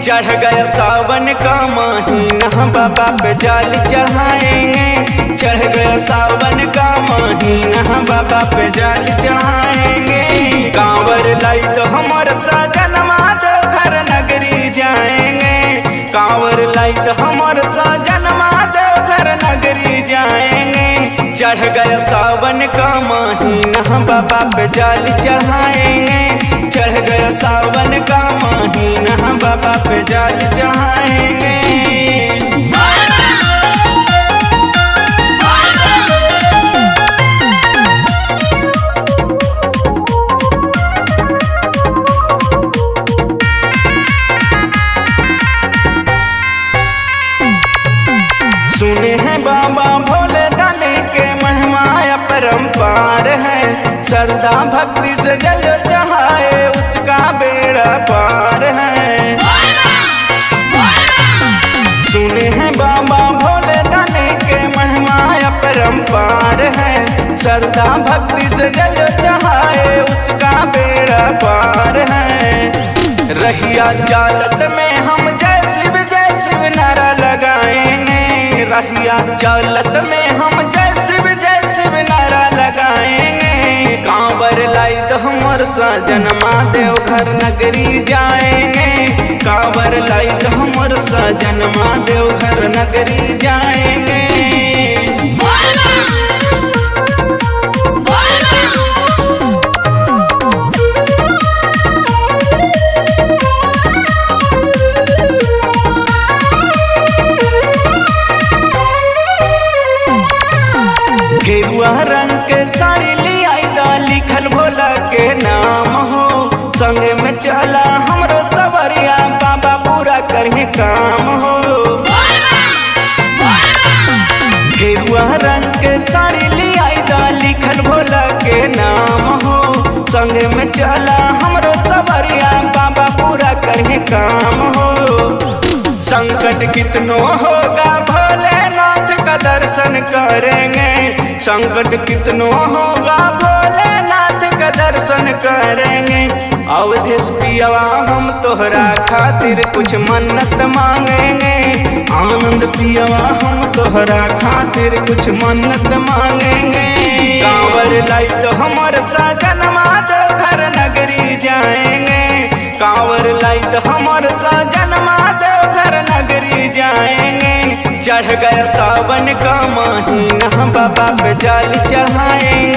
चढ़ गया सावन का महीना बाबा पे जल चढ़ाएंगे। चढ़ गया सावन का महीना बाबा पे जल चढ़ाएंगे। कांवर लाई तो हमर सजनमा देवघर नगरी जाएंगे। कांवर लाई तो हमर सजनमा देवघर नगरी जाएंगे। चढ़ गया सावन का महीना बाबा पे जल चढ़ाएंगे। चढ़ गया सावन का महीना बाबा पे जल चढ़ाएंगे। सुने हैं बाबा भोले दानी के महिमा अपरंपार है। श्रद्धा भक्ति से जल चढ़ाए उसका बेड़ा पार है। सुने हैं बाबा भोले दानी के महिमा अपरंपार है। श्रद्धा भक्ति से जल चढ़ाए उसका बेड़ा पार है। रहिया चालत में हम जय शिव नारा लगाएंगे। रहिया चालत में हम जय शिव नारा लगाएंगे। कांवर लाई तो हमर सजनमा देवघर नगरी जाएंगे। कांवर लाई तो हमर सजनमा देवघर नगरी जाएंगे। गेरुआ रंग के साड़ी ली आई दा लिखल भोला के नाम हो। संगे में चला हमरो सवरिया बाबा पूरा करही काम हो। गेरुआ रंग के साड़ी ली आई दा लिखल भोला के नाम हो। संगे में चला हमरो सवरिया बाबा पूरा करही काम हो। संकट कितनो होगा भोलेनाथ का दर्शन करेंगे। संकट कितनो होगा भोलेनाथ का दर्शन करेंगे। अवधेश पियवा हम तोहरा खातिर कुछ मन्नत मांगेंगे। आनंद पियवा हम तोहरा खातिर कुछ मन्नत मांगेंगे। कांवर लाई तो हमर सजनमा देवघर नगरी जाएंगे। कांवर लाई तो हमर सजनमा देवघर नगरी जाएंगे। चढ़ गया सावन का महीना बाबा पे जल चढ़ाएंगे।